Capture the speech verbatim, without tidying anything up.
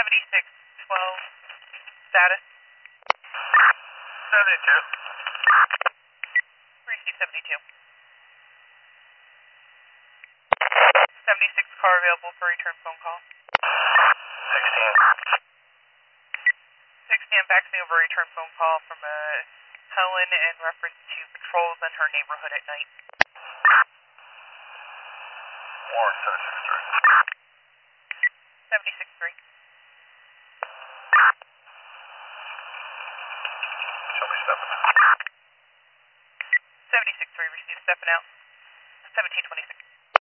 seventy-six twelve, status. seventy-two. Receive seventy-two. seventy-six car available for return phone call. sixteen. sixteen faxing over a return phone call from uh, Helen in reference to patrols in her neighborhood at night. Warren seventy-six three. seventy-six three. Show me stepping. seventy-six three, receive stepping out. seventeen twenty-six.